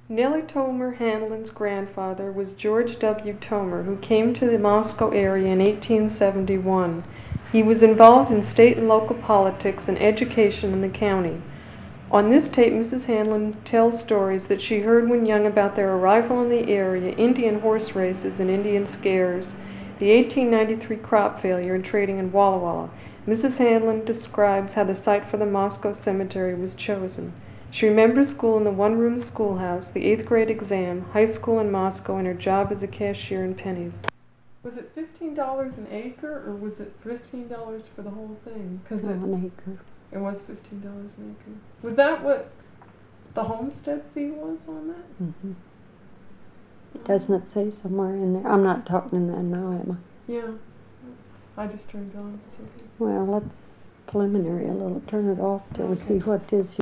Nellie Tomer Hanlon's grandfather was George W. Tomer, who came to the Moscow area in 1871. He was involved in state and local politics and education in the county. On this tape, Mrs. Hanlon tells stories that she heard when young about their arrival in the area, Indian horse races and Indian scares, the 1893 crop failure, and trading in Walla Walla. Mrs. Hanlon describes how the site for the Moscow cemetery was chosen. She remembers school in the one-room schoolhouse, the 8th grade exam, high school in Moscow, and her job as a cashier in Penny's. Was it $15 an acre, or was it $15 for the whole thing? An acre. It was $15 an acre. Was that what the homestead fee was on that? Mm-hmm. Doesn't it say somewhere in there? I'm not talking in that now, am I? Yeah. I just turned it on. It's okay. Well, let's preliminary a little. Turn it off till we see what is.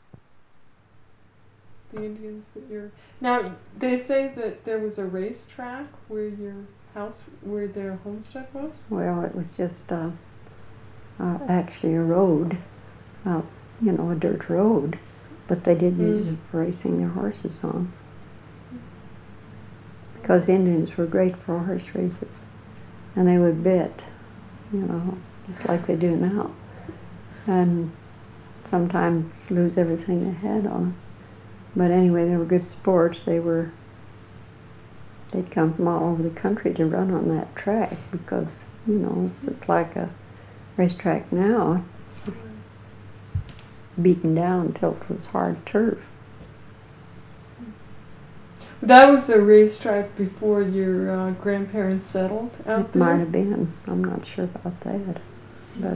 The Indians that you're... Now, they say that there was a racetrack where your house, where their homestead was? Well, it was just actually a road, a dirt road, but they did use it for racing their horses on. Because Indians were great for horse races, and they would bet, just like they do now, and sometimes lose everything they had on them. But anyway, they were good sports. They'd come from all over the country to run on that track because, it's just like a racetrack now, beaten down until it was hard turf. That was a racetrack before your grandparents settled out there? It might have been. I'm not sure about that. But,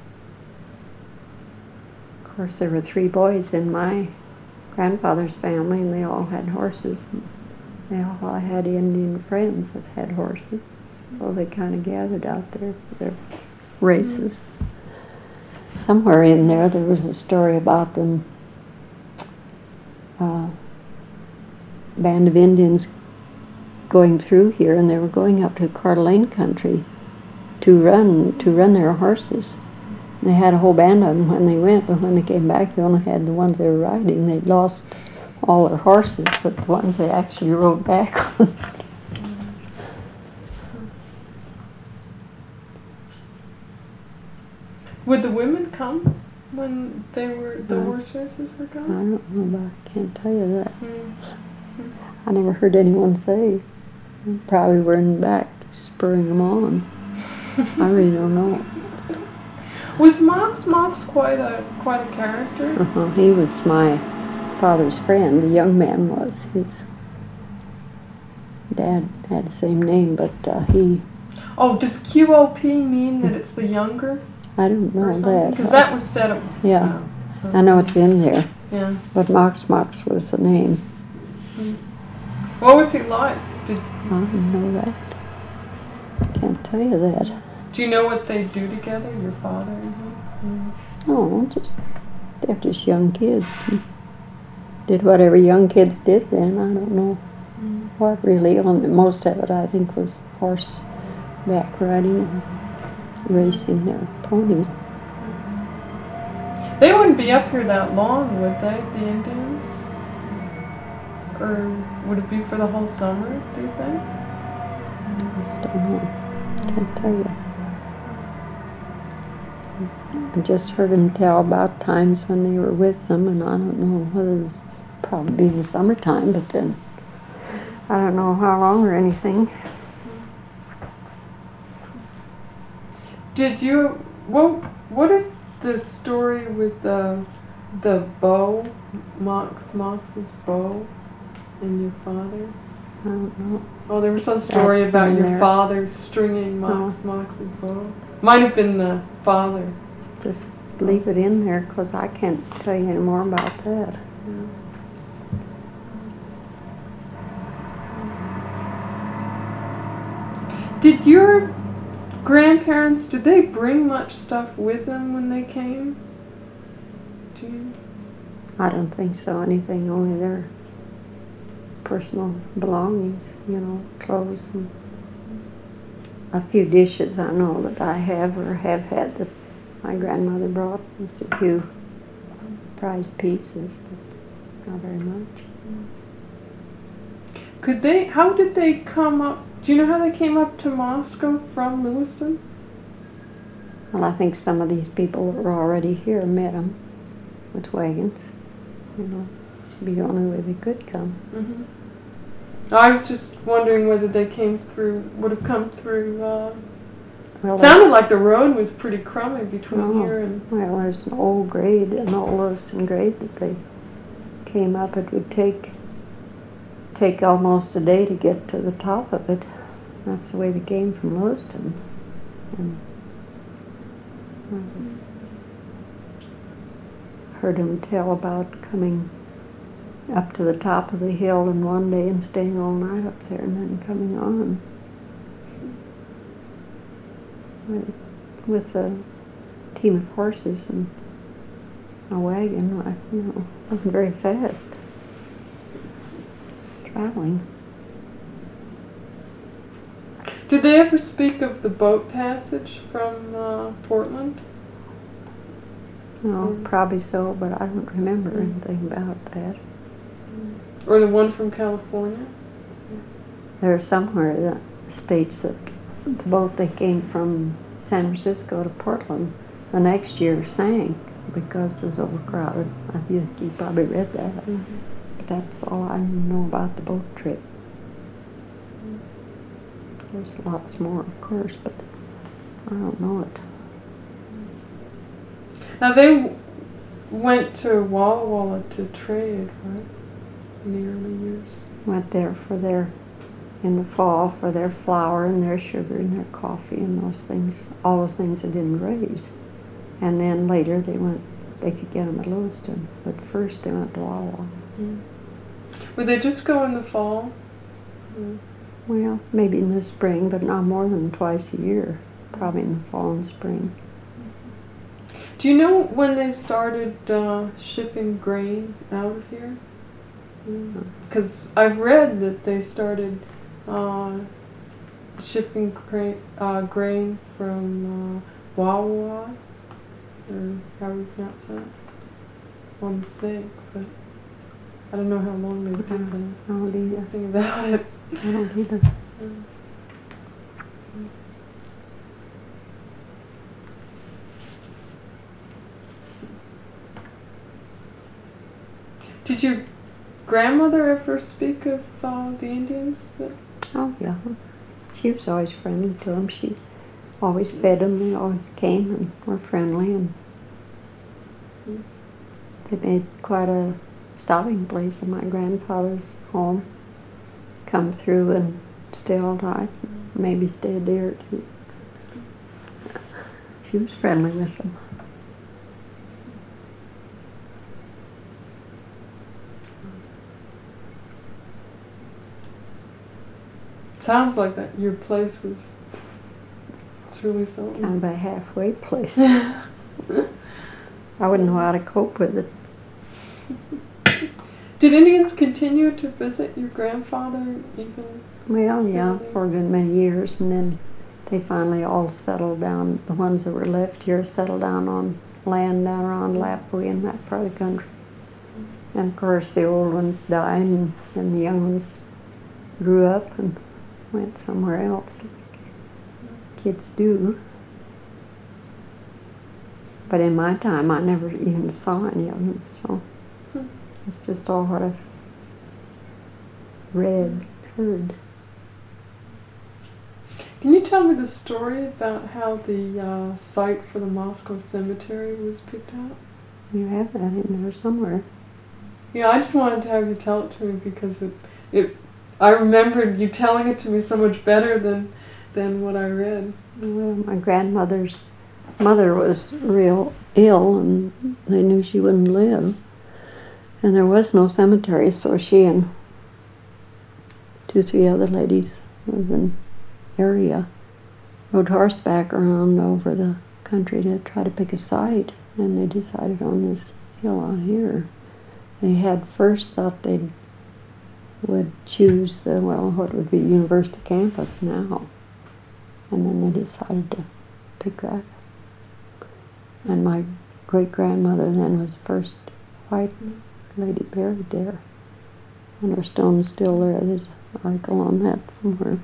of course, there were 3 boys in my grandfather's family, and they all had horses. And they all had Indian friends that had horses, so they kind of gathered out there for their races. Somewhere in there was a story about them, band of Indians going through here, and they were going up to Coeur d'Alene country to run their horses. They had a whole band of them when they went, but when they came back, they only had the ones they were riding. They'd lost all their horses, but the ones they actually rode back on. Would the women come when the horse races were I going? don't know, but I can't tell you that. I never heard anyone say. Probably were in the back spurring them on. I really don't know. Was Mox quite a character? He was my father's friend. The young man was. His dad had the same name, but he... Oh, does QOP mean that it's the younger? I don't know that. Because that was set up. Yeah, I know it's in there. Yeah. But Mox was the name. What was he like? I don't know that. Can't tell you that. Do you know what they do together, your father and him? Oh, they're just young kids. Did whatever young kids did then. I don't know what really. Most of it, I think, was horseback riding and racing their ponies. They wouldn't be up here that long, would they, the Indians? Or would it be for the whole summer, do you think? I just don't know. Can't tell you. I just heard them tell about times when they were with them, and I don't know whether it was probably in the summertime, but then I don't know how long or anything. Did you, what is the story with the bow, Mox's bow, and your father? I don't know. Oh, there was some story That's about in your there. father stringing Mox's bow. Might have been the father. Just leave it in there, because I can't tell you any more about that. Did your grandparents, did they bring much stuff with them when they came? Do you? I don't think so. Anything, only their personal belongings, clothes and a few dishes I know that I have or have had that my grandmother brought. Just a few prized pieces, but not very much. How did they come up? Do you know how they came up to Moscow from Lewiston? Well, I think some of these people that were already here met them with wagons. You know, be the only way they could come. Mm-hmm. I was just wondering whether they would have come through. Well, Sounded like the road was pretty crummy between here and. Well, there's an old grade, an old Lewiston grade that they came up. It would take almost a day to get to the top of it. That's the way they came from Lewiston. And I heard him tell about coming up to the top of the hill in one day and staying all night up there and then coming on with a team of horses and a wagon. Wasn't very fast traveling. Did they ever speak of the boat passage from Portland? No, probably so, but I don't remember anything about that. Or the one from California? There's somewhere that states that the boat that came from San Francisco to Portland the next year sank because it was overcrowded. I think you probably read that. Mm-hmm. But that's all I know about the boat trip. There's lots more, of course, but I don't know it. Now they went to Walla Walla to trade, right? In the early years. Went there in the fall for their flour and their sugar and their coffee and those things, all those things they didn't raise. And then later they could get them at Lewiston, but first they went to Walla Walla. Mm. Would they just go in the fall? Mm. Well, maybe in the spring, but not more than twice a year. Probably in the fall and spring. Do you know when they started shipping grain out of here? Because I've read that they started shipping grain from Wawa, or how do you pronounce that? One mistake, but I don't know how long they've been there. I don't either. Nothing about it. I don't either. Did your grandmother ever speak of the Indians? Oh, yeah. She was always friendly to them. She always fed them. They always came and were friendly. And they made quite a stopping place in my grandfather's home. Come through and stay all night. Maybe stay a day or two. She was friendly with them. Sounds like that your place was really something. Kind of a halfway place. I wouldn't know how to cope with it. Did Indians continue to visit your grandfather even? Well, yeah, for a good many years, and then they finally all settled down. The ones that were left here settled down on land down around Lapwee and that part of the country. And of course the old ones died and the young ones grew up and went somewhere else. Kids do. But in my time I never even saw any of them, so it's just all what I've read, heard. Can you tell me the story about how the site for the Moscow Cemetery was picked out? You have that in there somewhere. Yeah, I just wanted to have you tell it to me because I remembered you telling it to me so much better than what I read. Well, my grandmother's mother was real ill and they knew she wouldn't live. And there was no cemetery, so she and 2-3 other ladies lived in the area, rode horseback around over the country to try to pick a site, and they decided on this hill out here. They had first thought they would choose what would be University campus now, and then they decided to pick that. And my great-grandmother then was the first white lady buried there, and her stone's still there. There's article on that somewhere.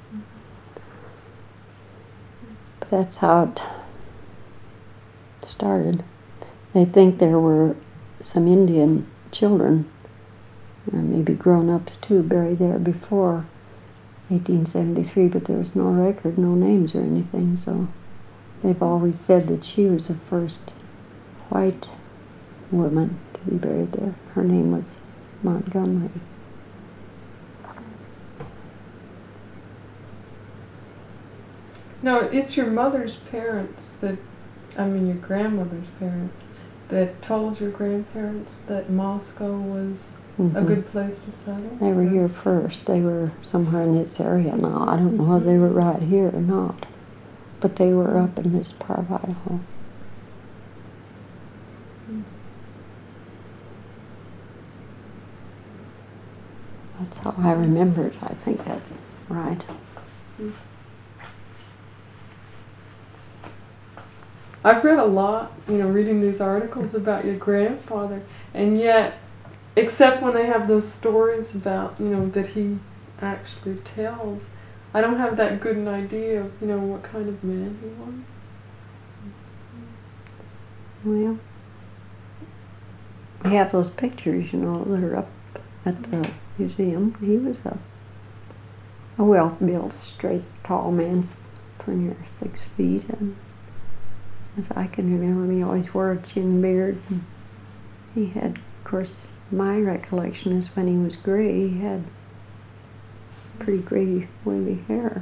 But that's how it started. They think there were some Indian children, or maybe grown-ups too, buried there before 1873, but there was no record, no names or anything, so they've always said that she was the first white woman to be buried there. Her name was Montgomery. No, it's your mother's parents that, your grandmother's parents that told your grandparents that Moscow was a good place to settle? They were here first. They were somewhere in this area now. I don't know whether they were right here or not, but they were up in this part of Idaho. That's how I remember it. I think that's right. I've read a lot, reading these articles about your grandfather, and yet, except when they have those stories about, that he actually tells, I don't have that good an idea of, what kind of man he was. Well, we have those pictures, that are up at the museum. He was a well-built, straight, tall man, pretty near 6 feet, and as I can remember, he always wore a chin beard. And he had, of course, my recollection is when he was gray, he had pretty gray, wavy hair.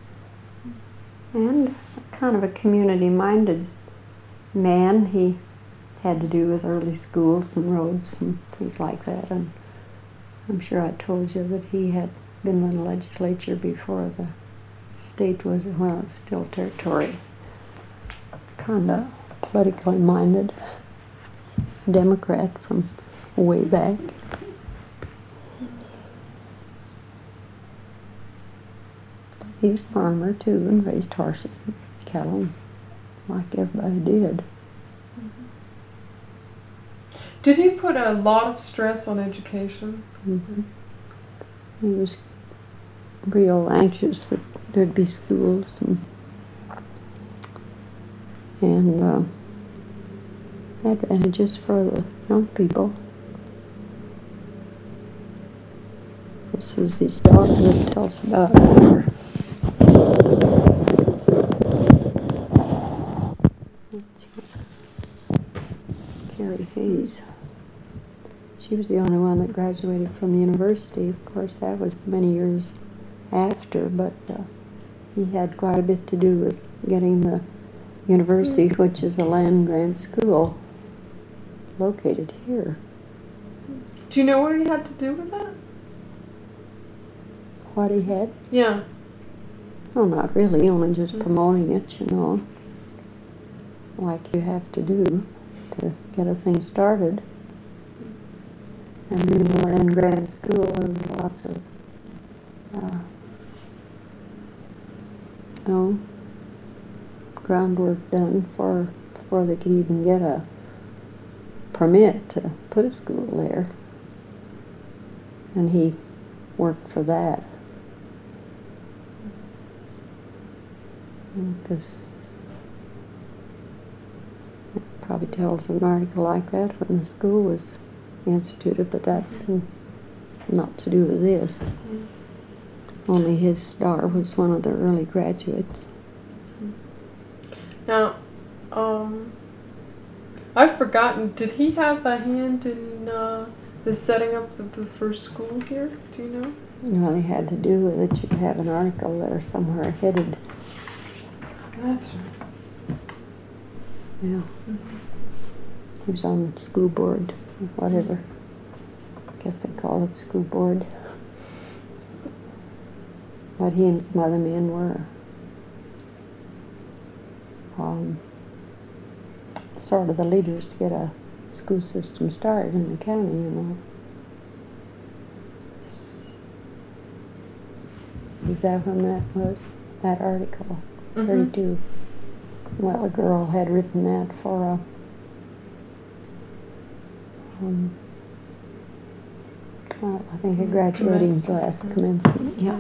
And kind of a community-minded man. He had to do with early schools and roads and things like that. And I'm sure I told you that he had been in the legislature before the state was, it was still territory. Kind of politically minded Democrat from way back. He was a farmer too and raised horses and cattle like everybody did. Did he put a lot of stress on education? He was real anxious that there'd be schools and advantages for the young people. This is his daughter that tells about her. Carrie Hayes. She was the only one that graduated from the university. Of course, that was many years after, but he had quite a bit to do with getting the university, which is a land-grant school located here. Do you know what he had to do with that? What he had? Yeah. Well, not really, only just promoting it, like you have to do to get a thing started. And in the land-grant school, there was lots of groundwork done before they could even get a permit to put a school there. And he worked for that. Because it probably tells an article like that when the school was instituted, but that's not to do with this. Only his daughter was one of the early graduates. Now, I've forgotten, did he have a hand in the setting up the first school here? Do you know? Well, he had to do with it. You have an article there somewhere headed. That's right. Yeah. He was on the school board, whatever. I guess they call it school board. But he and some other men were sort of the leaders to get a school system started in the county, Is that when that was? That article? 32. Well, a girl had written that for I think a graduating class, commencement, yeah.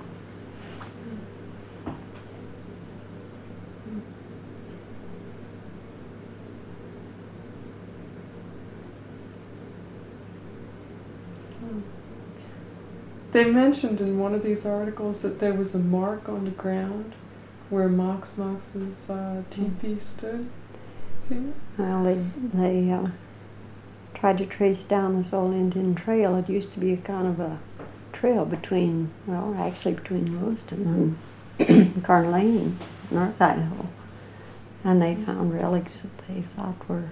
They mentioned in one of these articles that there was a mark on the ground where Mox's teepee stood. Well, they tried to trace down this old Indian trail. It used to be a kind of a trail between, well, actually between Lewiston and Carn Lane, North Idaho. And they found relics that they thought were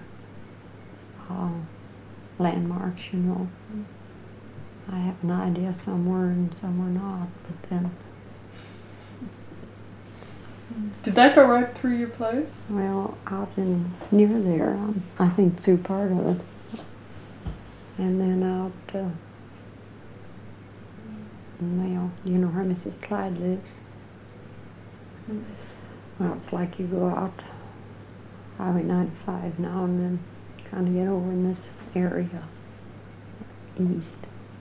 landmarks, you know. I have an idea some were and some were not, but then... Did that go right through your place? Well, out in near there, I think through part of it. And then out, well, you know where Mrs. Clyde lives? Well, it's like you go out Highway 95 now and then kind of get over in this area, east.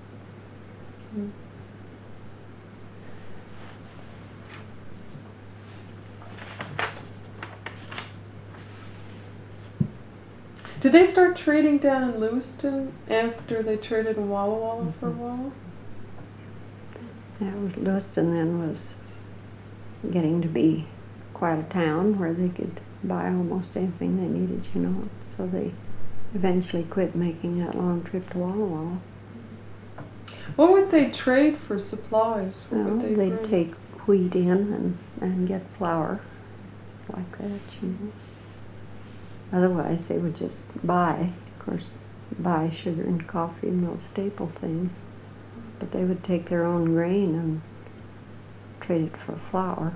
Did they start trading down in Lewiston after they traded in Walla Walla for a while? Yeah, it was Lewiston then was getting to be quite a town where they could buy almost anything they needed, you know. So they eventually quit making that long trip to Walla Walla. What would they trade for supplies? What Well, would they'd bring? take wheat in and get flour, like that, you know. Otherwise, they would just buy, of course, buy sugar and coffee and those staple things. But they would take their own grain and trade it for flour.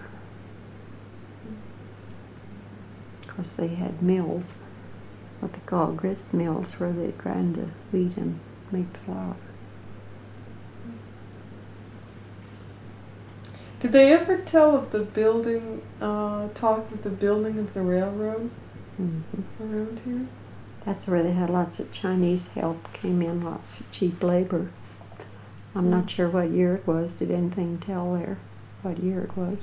Of course, they had mills, what they call grist mills, where they grind the wheat and make the flour. Did they ever tell of the building, talk of the building of the railroad around here? That's where they had lots of Chinese help, came in, lots of cheap labor. I'm not sure what year it was. Did anything tell there what year it was?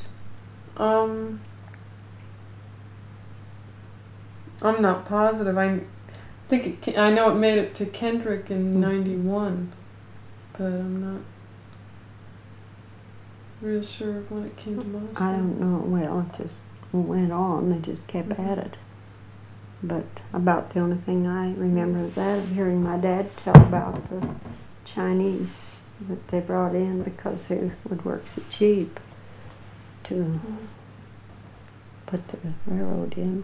I'm not positive. I think I know it made it to Kendrick in '91, but I'm not real sure when it came to Moscow. I don't know. Well, it just went on. They just kept at it. But about the only thing I remember of that is hearing my dad tell about the Chinese that they brought in because they would work so cheap to put the railroad in.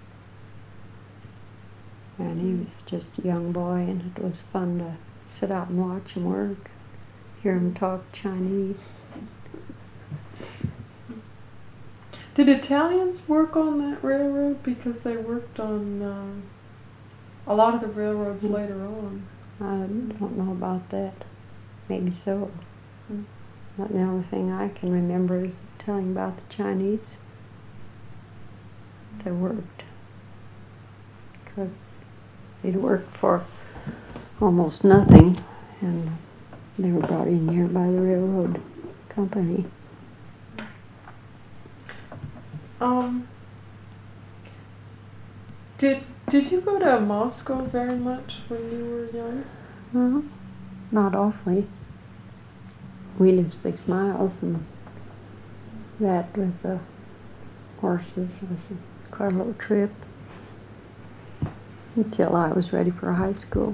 And he was just a young boy, and it was fun to sit out and watch him work, hear him talk Chinese. Did Italians work on that railroad? Because they worked on a lot of the railroads later on. I don't know about that. Maybe so. But the only thing I can remember is telling about the Chinese. They worked. Because they'd worked for almost nothing, and they were brought in here by the railroad company. Did you go to Moscow very much when you were young? Well, not awfully. We lived 6 miles, and that with the horses was quite a little trip until I was ready for high school.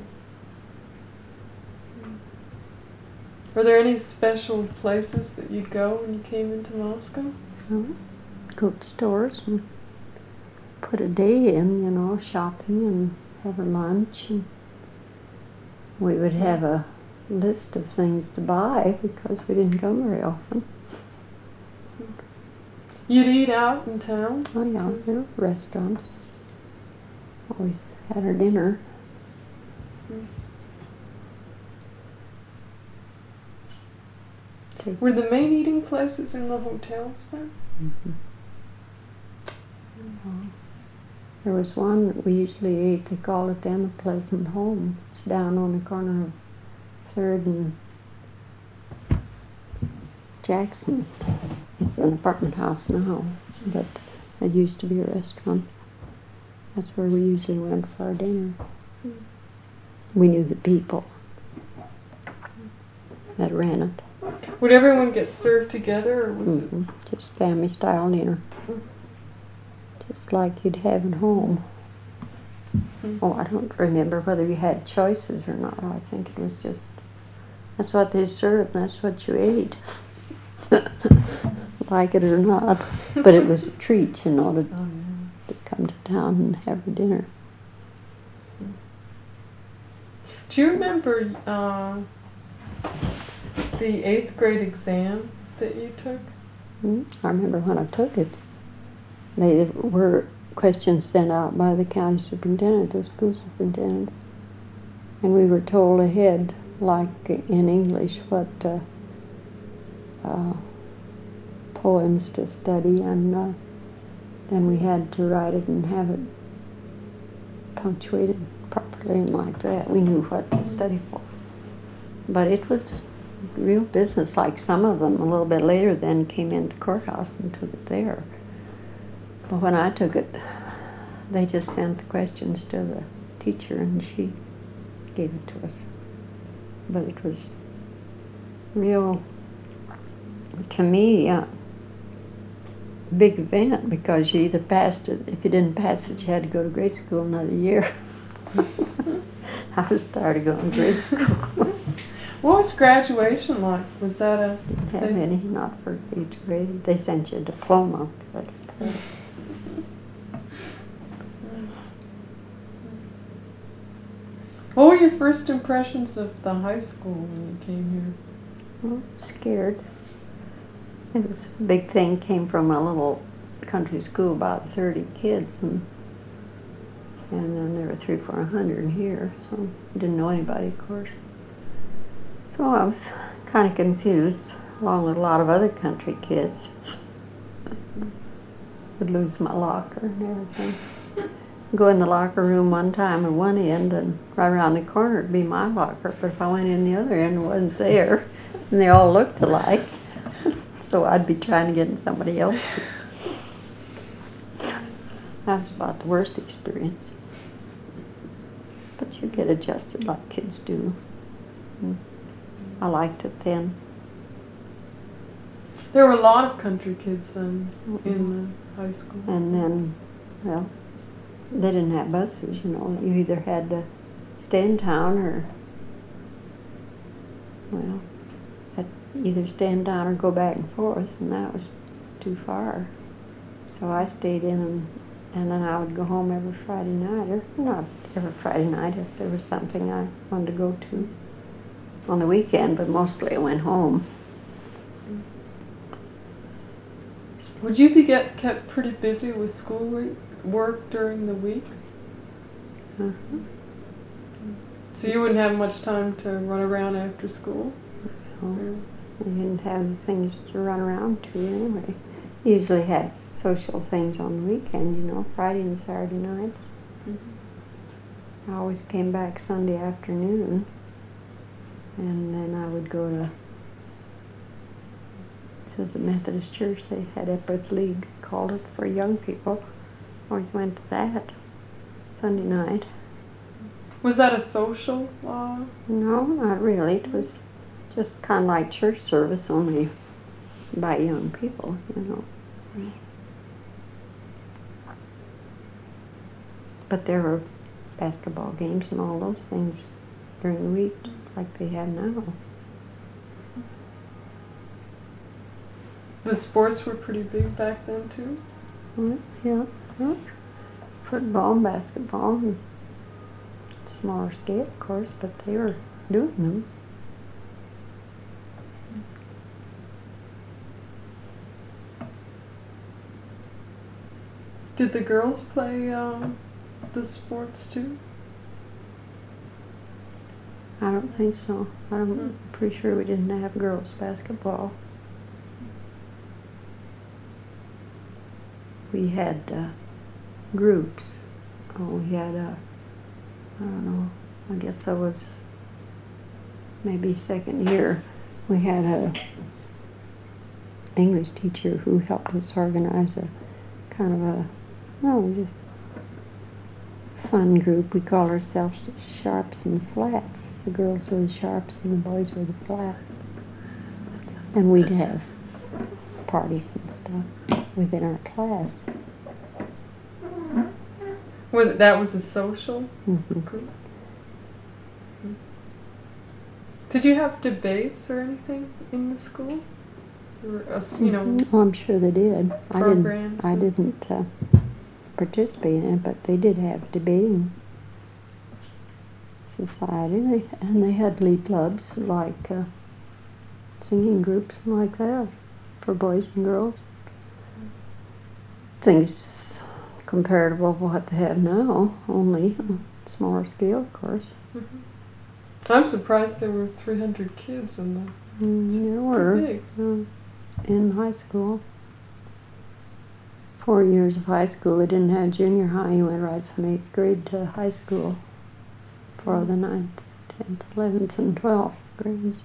Were there any special places that you'd go when you came into Moscow? Well, go to stores and put a day in, you know, shopping and have a lunch. And we would have a list of things to buy because we didn't come very often. You'd eat out in town? Oh yeah, there were restaurants. Always had our dinner. Were the main eating places in the hotels then? There was one that we usually ate, they called it then the Pleasant Home. It's down on the corner of 3rd and Jackson. It's an apartment house now, but it used to be a restaurant. That's where we usually went for our dinner. We knew the people that ran it. Would everyone get served together, or was it? Just family style dinner. Just like you'd have at home. Oh, I don't remember whether you had choices or not. I think it was just, that's what they served, and that's what you ate. Like it or not. But it was a treat, you know, to come to town and have a dinner. Do you remember the 8th grade exam that you took? I remember when I took it. They were questions sent out by the county superintendent, the school superintendent, and we were told ahead, like in English, what poems to study, and then we had to write it and have it punctuated properly, and like that. We knew what to study for. But it was real business. Like some of them, a little bit later, then came into the courthouse and took it there. But when I took it, they just sent the questions to the teacher, and she gave it to us. But it was real, to me, big event, because you either passed it. If you didn't pass it, you had to go to grade school another year. I was tired of going to grade school. What was graduation like? Was that a... Didn't have any, not for 8th grade. They sent you a diploma. But What were your first impressions of the high school when you came here? well, scared. It was a big thing. Came from a little country school, about 30 kids, and then there were 300 or 400 here, so I didn't know anybody, of course. So I was kind of confused, along with a lot of other country kids. Would lose my locker and everything. Go in the locker room one time at one end, and right around the corner would be my locker, but if I went in the other end, it wasn't there, and they all looked alike. So I'd be trying to get in somebody else's. That was about the worst experience. But you get adjusted like kids do. I liked it then. There were a lot of country kids then in the high school. And then, well, they didn't have buses, you know. You either had to stay in town or, well, either stay in town or go back and forth, and that was too far. So I stayed in, and then I would go home every Friday night, or not every Friday night if there was something I wanted to go to on the weekend, but mostly I went home. Would you be kept pretty busy with school work during the week? Uh-huh. So you wouldn't have much time to run around after school? No. We didn't have things to run around to anyway. Usually had social things on the weekend, you know, Friday and Saturday nights. I always came back Sunday afternoon, and then I would go to the Methodist church. They had Epworth League, called it, for young people. Always went to that Sunday night. Was that a social? No, not really. It was just kind of like church service, only by young people, you know. But there were basketball games and all those things during the week, like they have now. The sports were pretty big back then, too? Well, yeah. Football and basketball, and smaller scale, of course, but they were doing them. Did the girls play the sports too? I don't think so. I'm pretty sure we didn't have girls basketball. We had groups. We had I don't know, I guess I was maybe second year. We had English teacher who helped us organize a kind of a, no, just fun group. We call ourselves Sharps and Flats. The girls were the Sharps and the boys were the Flats. And we'd have parties and stuff within our class. That was a social Mm-hmm. group? Did you have debates or anything in the school? Or, Oh, I'm sure they did. programs? I didn't participate in it, but they did have debating society, and they had lead clubs like singing groups and like that for boys and girls. Things comparable to what they have now, only on a smaller scale, of course. Mhm. I'm surprised there were 300 kids in the. There were Big. in high school. 4 years of high school. They didn't have junior high. You went right from 8th grade to high school for the 9th, 10th, 11th, and 12th grades.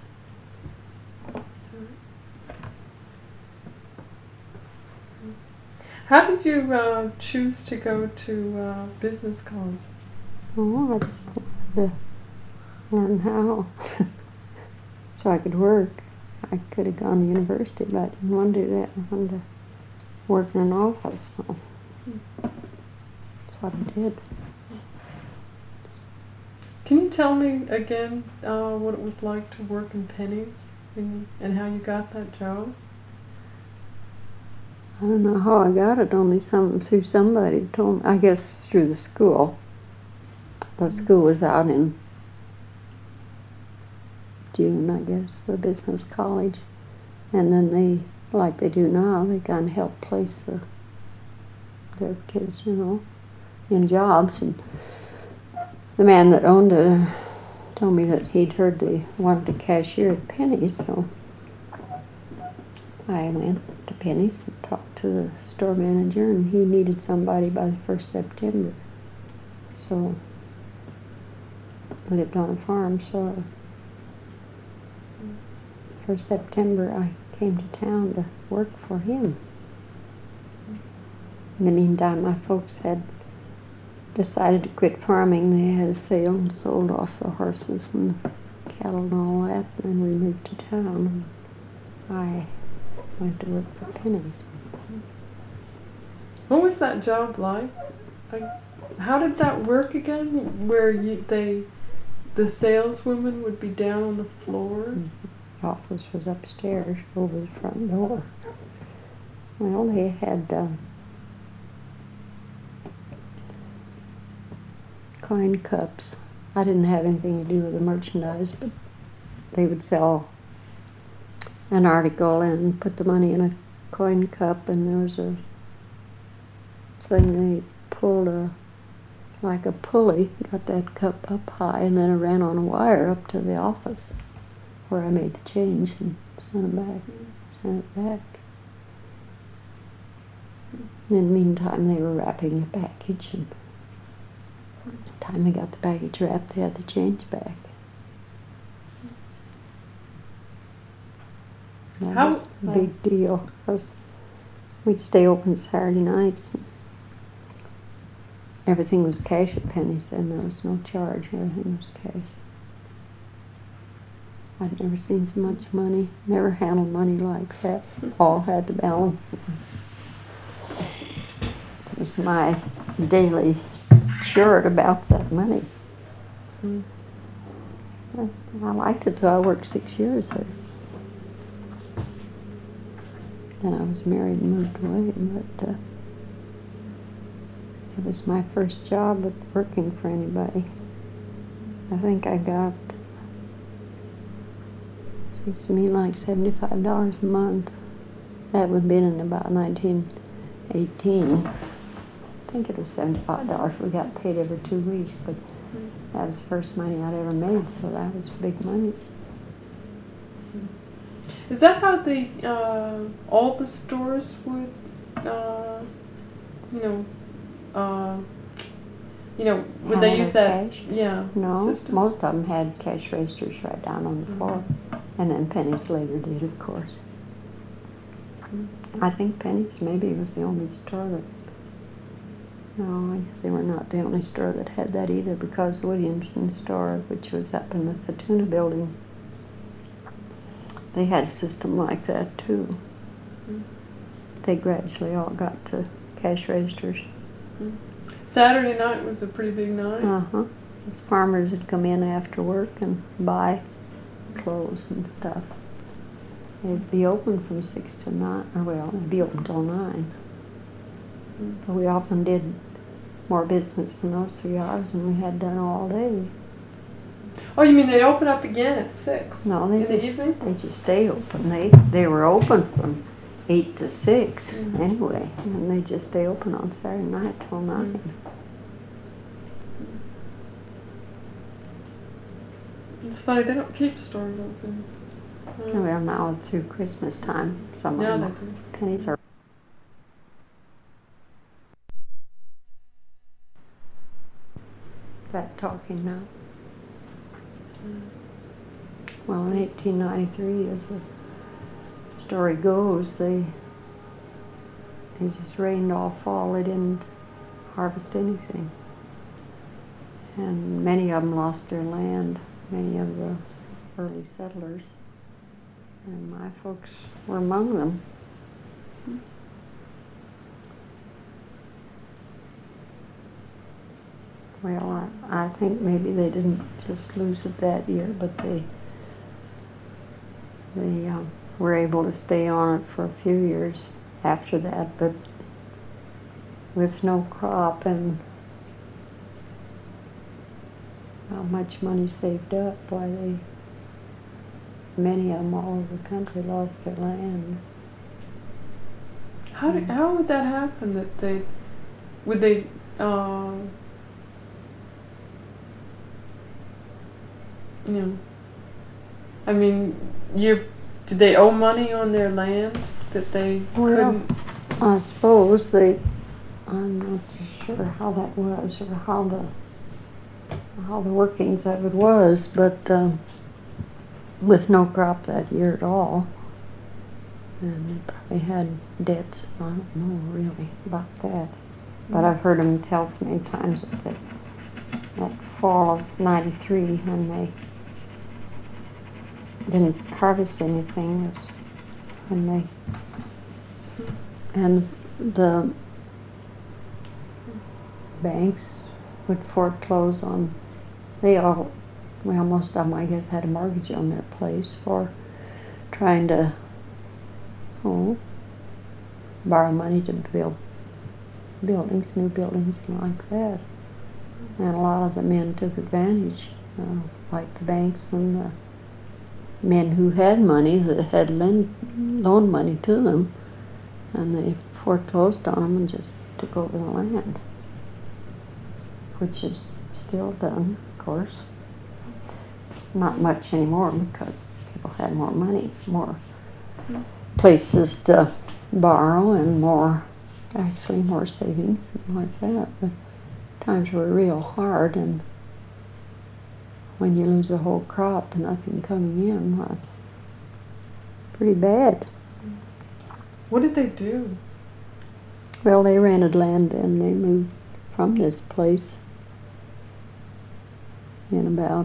How did you choose to go to business college? Oh, I just wanted to learn how so I could work. I could have gone to university, but I didn't want to do that. I wanted to work in an office, so that's what I did. Can you tell me again what it was like to work in Penny's and how you got that job? I don't know how I got it, only through somebody told me. I guess through the school. The school was out in June, I guess, the business college. And then they, like they do now, they kind of help place their kids, in jobs. And the man that owned it told me that he'd heard they wanted a cashier at Penny's, so I went to Penny's and talked to the store manager, and he needed somebody by the 1st September. So I lived on a farm, so 1st September I came to town to work for him. In the meantime, my folks had decided to quit farming. They had a sale and sold off the horses and the cattle and all that, and then we moved to town. And I went to work for Penny's. What was that job like? How did that work again? Where the saleswoman would be down on the floor? The office was upstairs over the front door. Well, they had coin cups. I didn't have anything to do with the merchandise, but they would sell an article and put the money in a coin cup, and there was a thing they pulled like a pulley, got that cup up high, and then it ran on a wire up to the office where I made the change and sent it back. In the meantime, they were wrapping the package, and by the time they got the package wrapped, they had the change back. That was a big deal, because we'd stay open Saturday nights. Everything was cash at Penny's, and there was no charge. Everything was cash. I'd never seen so much money, never handled money like that. All had to balance. It was my daily chore about that money. I liked it, though. I worked 6 years there. Then I was married and moved away, but it was my first job at working for anybody. I think I got, seems to me, like $75 a month. That would have been in about 1918. I think it was $75. We got paid every 2 weeks, but that was the first money I'd ever made, so that was big money. Is that how all the stores would, would they use that? Cash? Yeah. No, system? most of them had cash registers right down on the floor, and then Penny's later did, of course. I think Penny's maybe was the only store that, no, I guess they were not the only store that had that either, because Williamson's store, which was up in the Thatuna building, they had a system like that too. They gradually all got to cash registers. Saturday night was a pretty big night. Uh-huh. Those farmers would come in after work and buy clothes and stuff. They'd be open from 6 to 9, or well, they'd be open till 9. But we often did more business in those 3 hours than we had done all day. Oh, you mean they'd open up again at 6 No, in the evening? they just stay open. They were open from 8 to 6 anyway, and they just stay open on Saturday night till 9. It's funny, they don't keep stores open. Well, now through Christmas time, some Yeah, of they them do. pennies are. Is that talking now? Well, in 1893, as the story goes, they just rained all fall. They didn't harvest anything. And many of them lost their land, many of the early settlers. And my folks were among them. Well, I think maybe they didn't just lose it that year, but they were able to stay on it for a few years after that. But with no crop and how much money saved up, why many of them all over the country lost their land. How would that happen? That would they you know, I mean, did they owe money on their land that they couldn't? I suppose I'm not sure how that was or how the workings of it was, but with no crop that year at all, and they probably had debts. I don't know really about that, but I've heard them tell so many times that fall of '93 when they didn't harvest anything was when and the banks would foreclose on, most of them I guess had a mortgage on their place for trying to borrow money to build buildings, new buildings like that. And a lot of the men took advantage, like the banks and the men who had money that had loaned money to them, and they foreclosed on them and just took over the land, which is still done, of course. Not much anymore because people had more money, more places to borrow, and more savings and like that. But times were real hard, and when you lose a whole crop and nothing coming in, that's pretty bad. What did they do? Well, they rented land and they moved from this place in about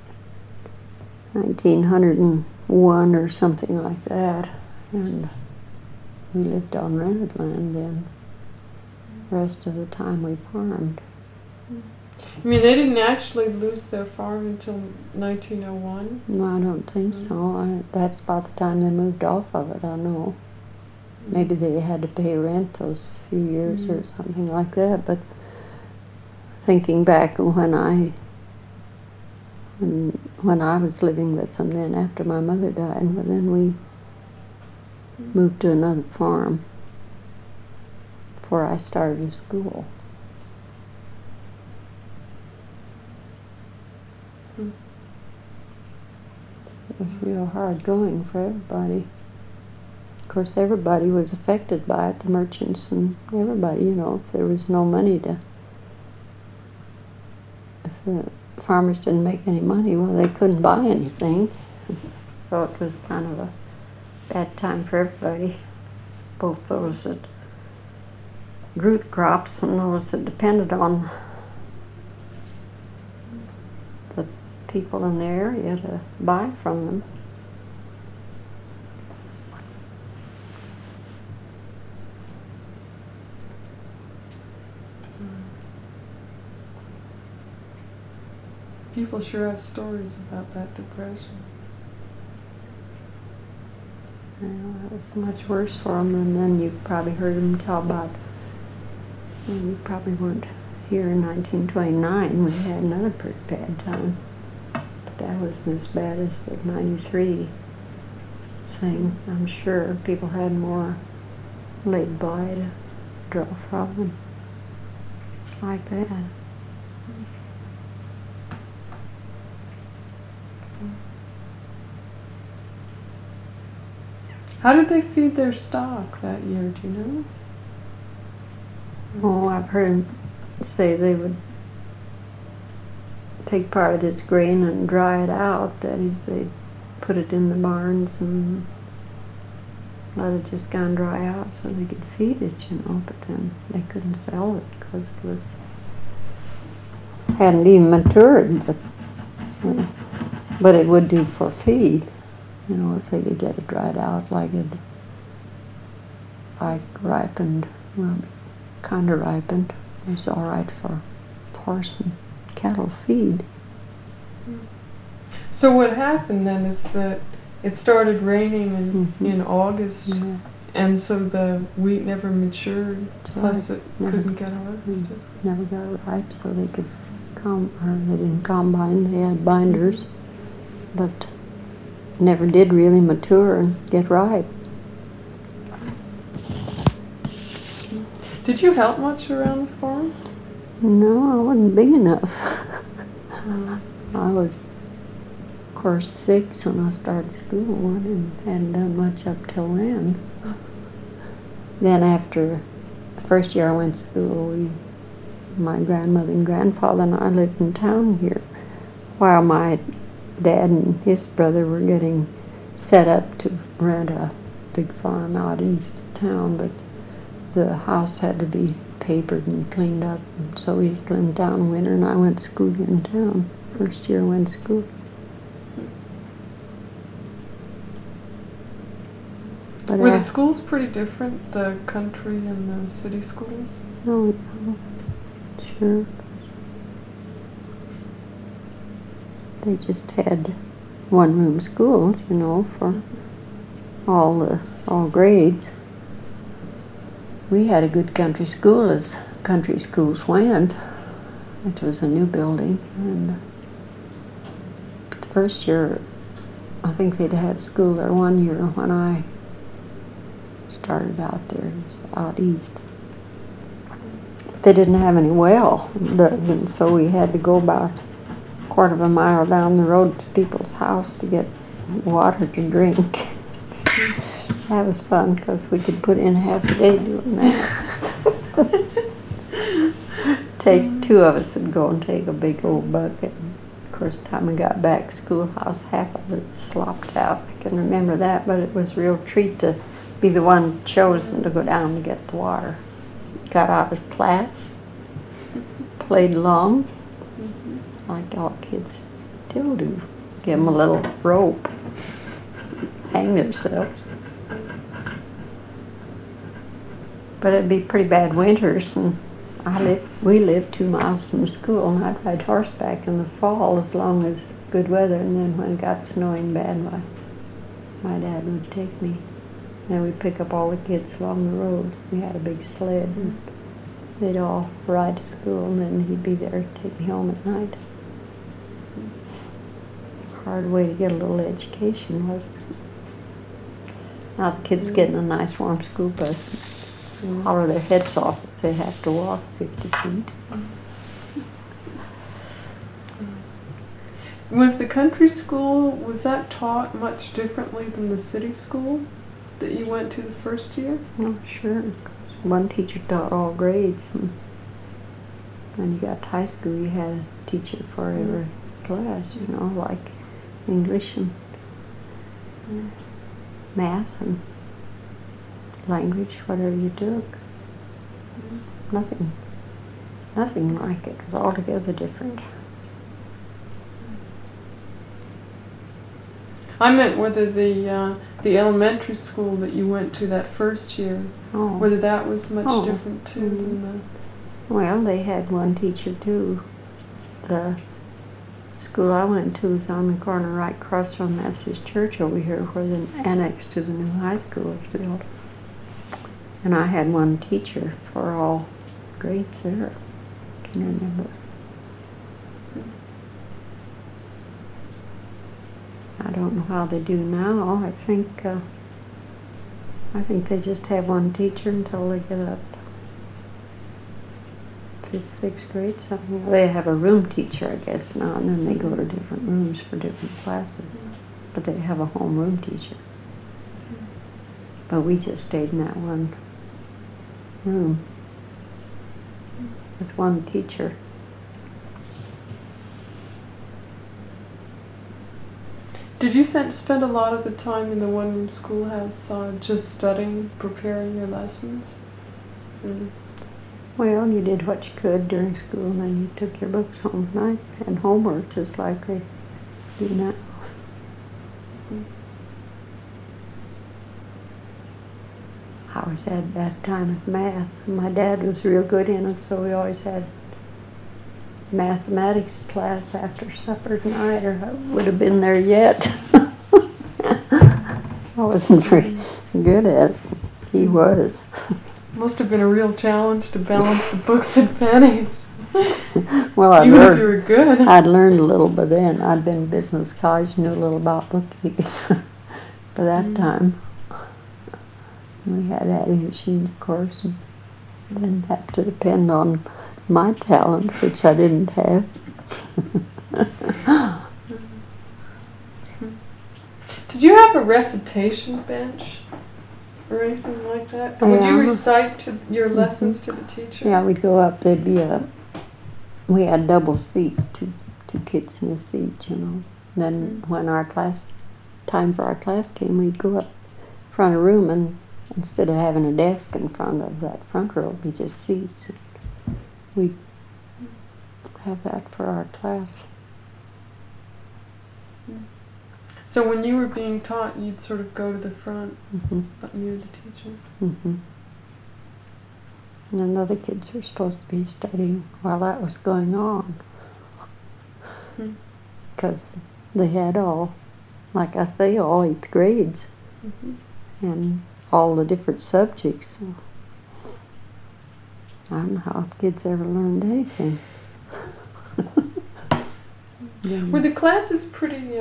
1901 or something like that, and we lived on rented land then. The rest of the time we farmed. I mean, they didn't actually lose their farm until 1901? No, I don't think so. That's about the time they moved off of it, I know. Maybe they had to pay rent those few years or something like that, but thinking back when I was living with them then after my mother died, but then we moved to another farm before I started school. It was real hard going for everybody. Of course, everybody was affected by it, the merchants and everybody, if there was no money if the farmers didn't make any money, well, they couldn't buy anything. So it was kind of a bad time for everybody. both those that grew the crops and those that depended on the people in the area to buy from them. People sure have stories about that depression. Well, that was so much worse for them, and then you've probably heard them tell about, and you probably weren't here in 1929, we had another pretty bad time. But that wasn't as bad as the 93 thing. I'm sure people had more laid by to draw from like that. How did they feed their stock that year, do you know? Oh, I've heard them say they would take part of this grain and dry it out. That is, they'd put it in the barns and let it just go and dry out so they could feed it, you know, but then they couldn't sell it because it hadn't even matured, but it would do for feed. You know, if they could get it dried out like ripened, well, kind of ripened, it was all right for horse and cattle feed. So what happened then is that it started raining in August, and so the wheat never matured, plus it couldn't get harvested. Never got ripe, so they could they didn't combine, they had binders, but never did really mature and get ripe. Did you help much around the farm? No, I wasn't big enough. I was, of course, 6 when I started school and hadn't done much up till then. Then after the first year I went to school, my grandmother and grandfather and I lived in town here while my Dad and his brother were getting set up to rent a big farm out east of town, but the house had to be papered and cleaned up, and so we just lived in town in winter, and I went to school here in town. First year I went to school. But were the schools pretty different, the country and the city schools? No, sure. They just had one-room schools, you know, for all grades. We had a good country school as country schools went. It was a new building, and the first year, I think they'd had school there one year when I started out there. It was out east. But they didn't have any well, and so we had to go about a quarter of a mile down the road to people's house to get water to drink. That was fun because we could put in half a day doing that. Two of us would go and take a big old bucket. Of course, the time we got back to schoolhouse, half of it slopped out. I can remember that, but it was a real treat to be the one chosen to go down to get the water. Got out of class, played along, like all kids still do. Give them a little rope, hang themselves. But it'd be pretty bad winters, and we lived 2 miles from the school, and I'd ride horseback in the fall as long as good weather, and then when it got snowing bad, my dad would take me. Then we'd pick up all the kids along the road. We had a big sled, and they'd all ride to school, and then he'd be there to take me home at night. Hard way to get a little education, wasn't it? Now the kids getting a nice warm school bus. Holler their heads off if they have to walk 50 feet. Was the country school, was that taught much differently than the city school that you went to the first year? Oh, sure. One teacher taught all grades. And when you got to high school, you had a teacher for every class, you know, like English and math and language, whatever you took. Nothing like it. It was altogether different. I meant whether the elementary school that you went to that first year, whether that was much different too than the... Well, they had one teacher too. The school I went to was on the corner right across from Methodist Church over here, where the annex to the new high school was built. And I had one teacher for all grades there. I can remember. I don't know how they do now. I think they just have one teacher until they get up 5th, 6th grade, something. They have a room teacher, I guess, now, and then they go to different rooms for different classes. But they have a homeroom teacher. But we just stayed in that one room with one teacher. Did you spend a lot of the time in the one-room schoolhouse just studying, preparing your lessons? Well, you did what you could during school, and then you took your books home at night and homework, just like they do now. I was at that time with math. My dad was real good in it, so we always had mathematics class after supper at night, or I would have been there yet. I wasn't very good at it. He was. Must have been a real challenge to balance the books and pennies. Well, even if you were good. I'd learned a little by then. I'd been in business college, knew a little about bookkeeping by that time. We had adding machines, of course, and didn't have to depend on my talents, which I didn't have. Did you have a recitation bench or anything like that? Would you recite your lessons to the teacher? Yeah, we'd go up. There'd be we had double seats, two kids in a seat, you know. And then when time for our class came, we'd go up front of the room, and instead of having a desk in front of that front row, it'd be just seats. We'd have that for our class. So when you were being taught, you'd sort of go to the front, but near the teacher? And then the other kids were supposed to be studying while that was going on. Because they had all, like I say, all 8th grades. And all the different subjects. I don't know how kids ever learned anything. Were the classes pretty,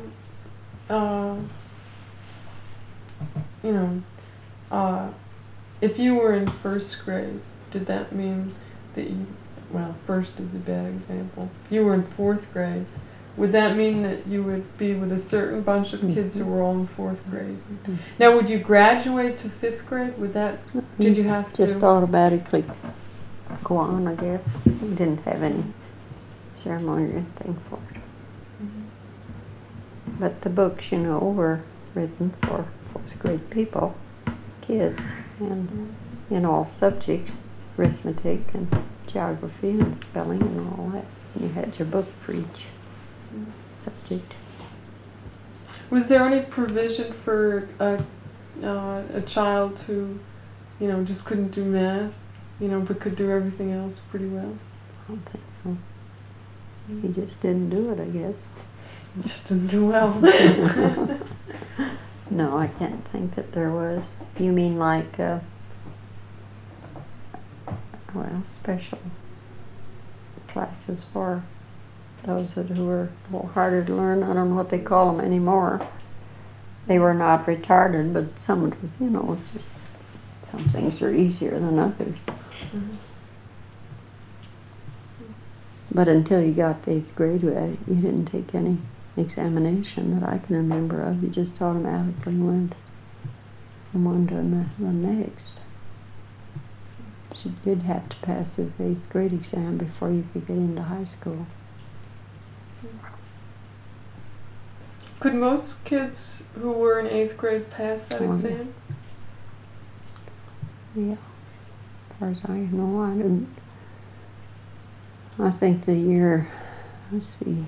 if you were in first grade, did that mean that first is a bad example. If you were in 4th grade, would that mean that you would be with a certain bunch of kids who were all in 4th grade? Now, would you graduate to 5th grade? Did you have to? Just automatically go on, I guess. We didn't have any ceremony or anything for it. But the books, were written for 4th grade people, kids, and in all subjects, arithmetic and geography and spelling and all that. And you had your book for each subject. Was there any provision for a child who, just couldn't do math, but could do everything else pretty well? I don't think so. He just didn't do it, I guess. Just didn't do well. No, I can't think that there was. You mean like, special classes for those who were a little harder to learn? I don't know what they call them anymore. They were not retarded, but some, it's just some things are easier than others. But until you got to 8th grade, you didn't take any examination that I can remember of. You just automatically went from one to the next. So you did have to pass this 8th grade exam before you could get into high school. Could most kids who were in 8th grade pass that exam? Yeah, as far as I know, I didn't. I think the year, let's see,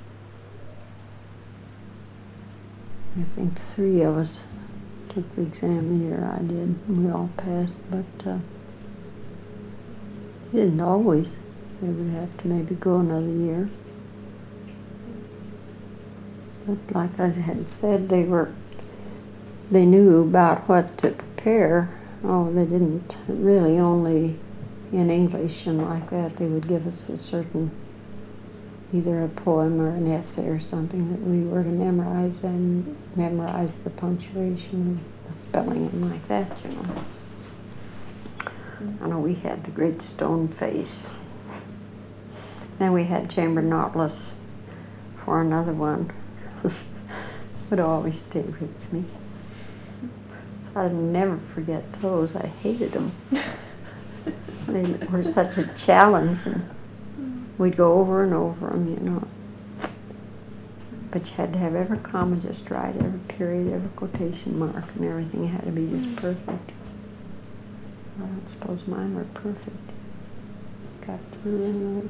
I think 3 of us took the exam the year I did, and we all passed, but didn't always. They would have to maybe go another year. But like I had said, they knew about what to prepare. Oh, they didn't really only in English and like that. They would give us a certain, either a poem or an essay or something that we were to memorize, and memorize the punctuation, the spelling, and like that, you know. I know we had the Great Stone Face. Then we had Chamber Nautilus for another one. Would always stay with me. I'd never forget those. I hated them. They were such a challenge, and we'd go over and over them, you know. But you had to have every comma just right, every period, every quotation mark, and everything had to be just perfect. I don't suppose mine were perfect. Got through anyway.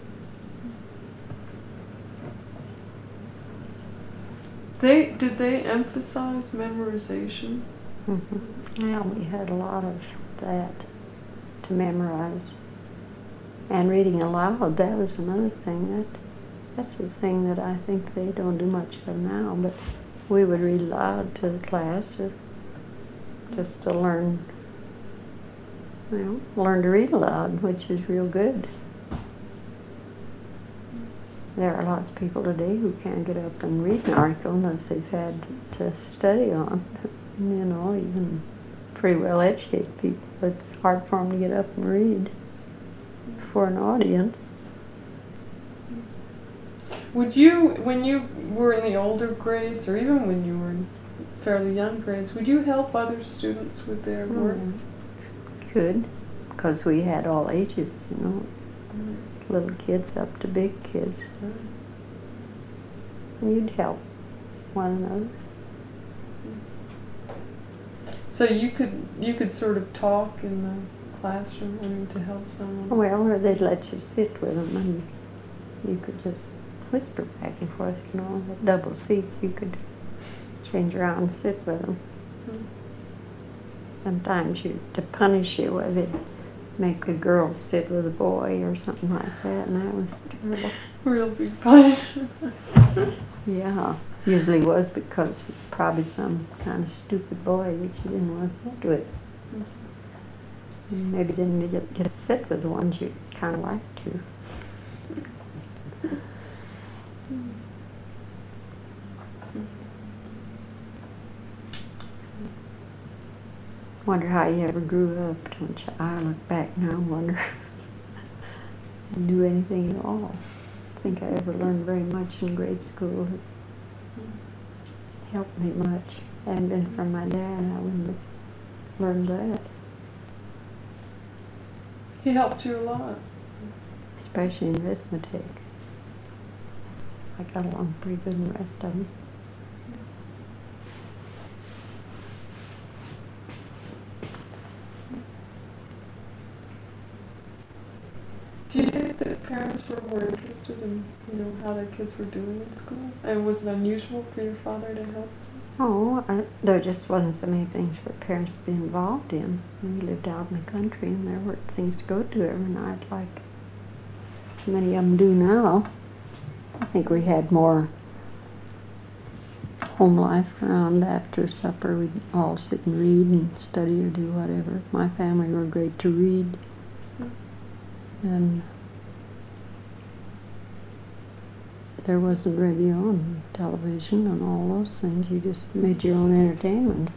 Did they emphasize memorization? Mm-hmm. Yeah, we had a lot of that to memorize. And reading aloud, that was another thing. That's the thing that I think they don't do much of now, but we would read aloud to the class, or just to learn, learn to read aloud, which is real good. There are lots of people today who can't get up and read an article unless they've had to study on. You know, even pretty well educated people, it's hard for them to get up and read for an audience. Would you, when you were in the older grades, or even when you were in fairly young grades, would you help other students with their work? Could, because we had all ages, you know. Little kids up to big kids. And you'd help one another. So you could sort of talk in the classroom, I mean, to help someone? Well, or they'd let you sit with them, and you could just whisper back and forth, you know. With double seats, you could change around and sit with them. Sometimes to punish you, they'd make a girl sit with a boy or something like that, and that was terrible. Real big punishment. Yeah, usually was because probably some kind of stupid boy that you didn't want to sit with. Maybe didn't get to sit with the ones you kind of liked to. Wonder how you ever grew up, don't you? I look back now and wonder if I knew anything at all. I think I ever learned very much in grade school. It helped me much. Hadn't been for my dad, I wouldn't have learned that. He helped you a lot. Especially in arithmetic. I got along pretty good in the rest of them. Do you think that parents were more interested in, how their kids were doing in school? And was it unusual for your father to help? Oh, there just wasn't so many things for parents to be involved in. We lived out in the country, and there weren't things to go to every night like so many of them do now. I think we had more home life around after supper. We'd all sit and read and study or do whatever. My family were great to read. And there wasn't radio and television and all those things. You just made your own entertainment.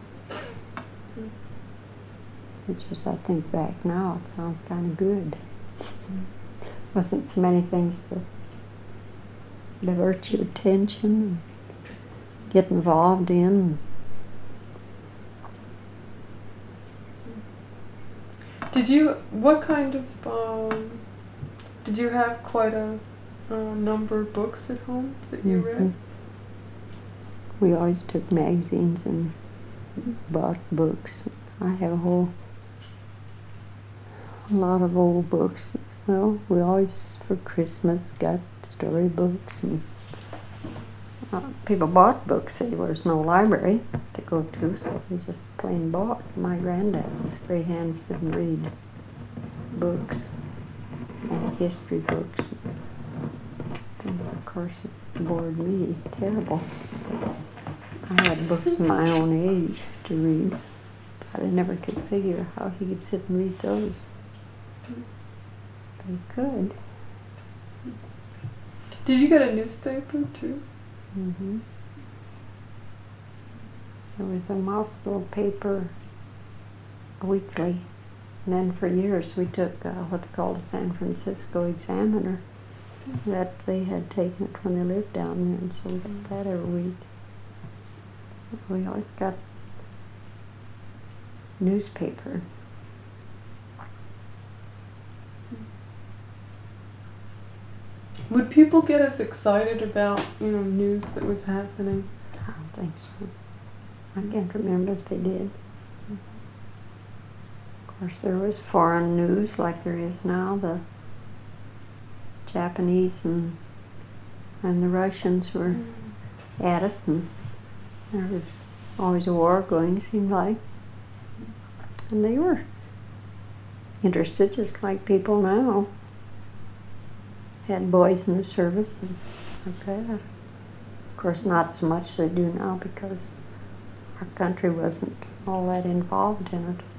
It's just, I think back now, it sounds kind of good. Wasn't so many things to divert your attention and get involved in. Did you have quite a number of books at home that you read? We always took magazines and bought books. I have a whole A lot of old books. Well, we always, for Christmas, got storybooks, and people bought books. There was no library to go to, so they just plain bought. My granddad was a great hand to sit and read books, and history books. Things, of course, it bored me terrible. I had books my own age to read, but I never could figure how he could sit and read those. But he could. Did you get a newspaper too? Mm-hmm. There was a Moscow paper weekly, and then for years we took what they called the San Francisco Examiner. That they had taken it when they lived down there, and so we got that every week. We always got newspaper. Would people get as excited about, news that was happening? I don't think so. I can't remember if they did. Of course, there was foreign news like there is now. The Japanese and the Russians were at it, and there was always a war going, seemed like. And they were interested, just like people now. Had boys in the service and like that. Of course, not so much as they do now because our country wasn't all that involved in it.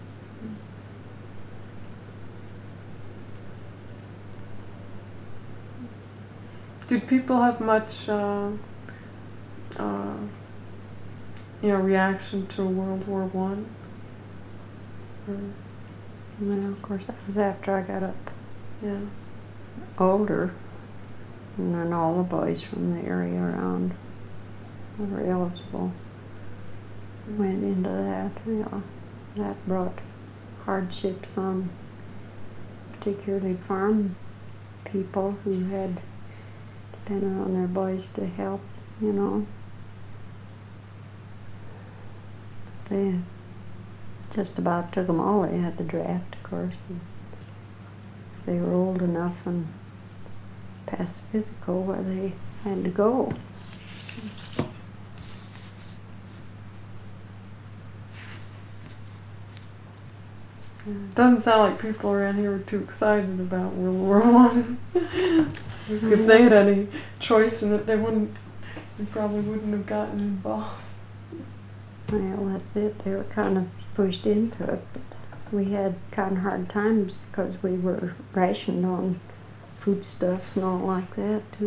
Did people have much, reaction to World War One? Well, of course, that was after I got up Yeah. older, and then all the boys from the area around who were eligible went into that. That brought hardships on particularly farm people who had depended on their boys to help, They just about took them all. They had the draft, of course. And if they were old enough and past physical, where they had to go. Doesn't sound like people around here were too excited about World War One. If they had any choice in it, they probably wouldn't have gotten involved. Well, that's it. They were kind of pushed into it. But we had kind of hard times because we were rationed on foodstuffs and all like that too.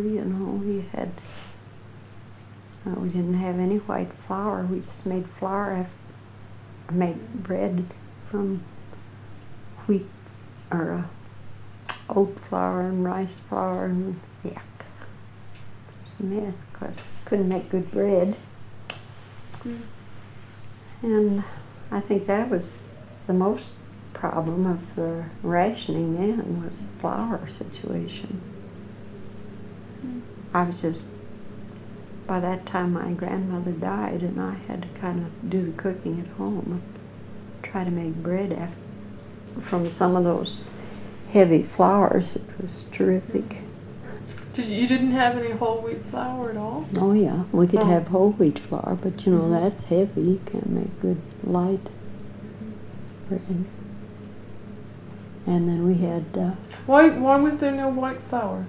We didn't have any white flour. We just made flour. Made bread from wheat or oat flour and rice flour, and yuck. It was a mess because couldn't make good bread. And I think that was the most problem of the rationing then, was the flour situation. I was just, by that time my grandmother died, and I had to kind of do the cooking at home and try to make bread from some of those heavy flours. It was terrific. You didn't have any whole wheat flour at all? Oh yeah, we could have whole wheat flour, but that's heavy. You can't make good light bread. And then we had... Why was there no white flour?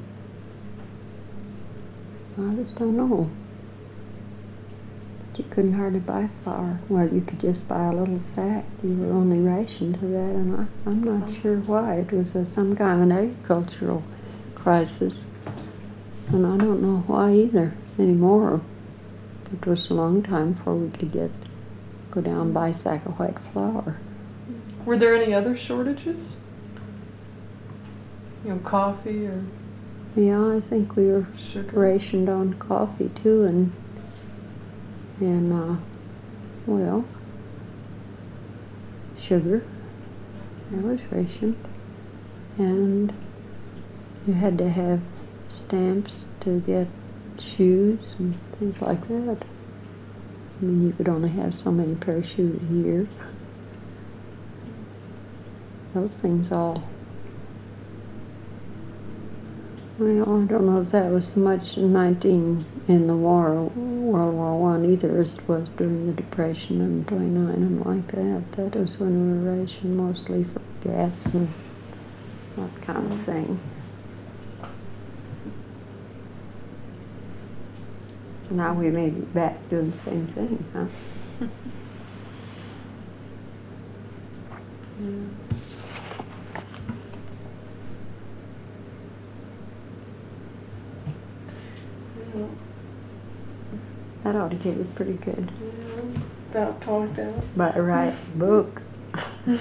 I just don't know. But you couldn't hardly buy flour. Well, you could just buy a little sack. You were only rationed to that, and I'm not sure why. It was some kind of an agricultural crisis. And I don't know why either anymore. It was a long time before we could go down and buy a sack of white flour. Were there any other shortages? Coffee or... Yeah, I think we were sugar? Rationed on coffee too, and sugar. That was rationed. And you had to have stamps to get shoes and things like that. I mean, you could only have so many pair of shoes a year. those things all. Well, I don't know if that was so much in the war, World War One either, as it was during the Depression and 29 and like that. That was when we were rationed mostly for gas and that kind of thing. Now we may be back doing the same thing, huh? Yeah. That ought to get it pretty good. Yeah, about talked out. But write a book. And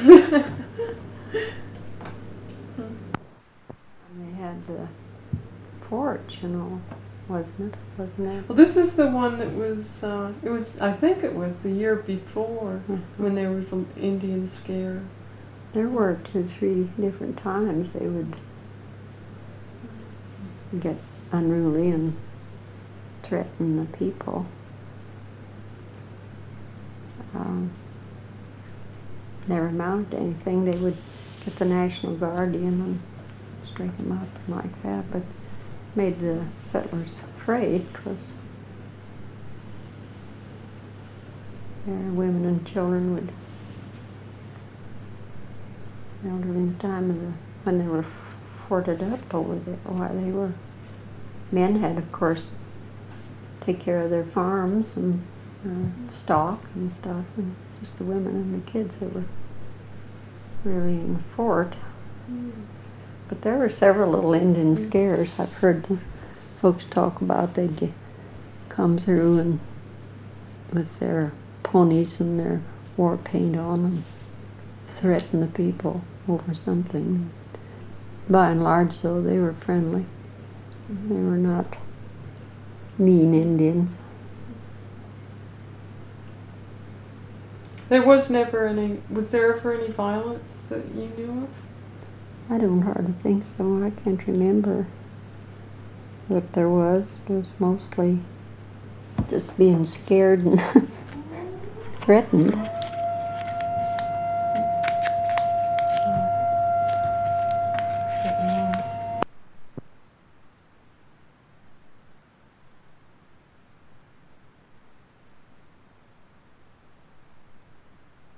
they had the fort, you know, wasn't it? Wasn't it? Well, this was the one that was, I think it was the year before when there was an Indian scare. There were 2, 3 different times they would get unruly and threaten the people. Never amounted to anything. They would get the National Guard in and strike them up and like that, but made the settlers afraid because their women and children would, during the time of when they were forted up over there, why they were, men had of course take care of their farms and stock and stuff, and it's just the women and the kids that were really in the fort. But there were several little Indian scares. I've heard the folks talk about. They'd come through and with their ponies and their war paint on and threaten the people over something. By and large, though, they were friendly. They were not mean Indians. There was never any, was there ever any violence that you knew of? I don't hardly think so. I can't remember what there was. It was mostly just being scared and threatened.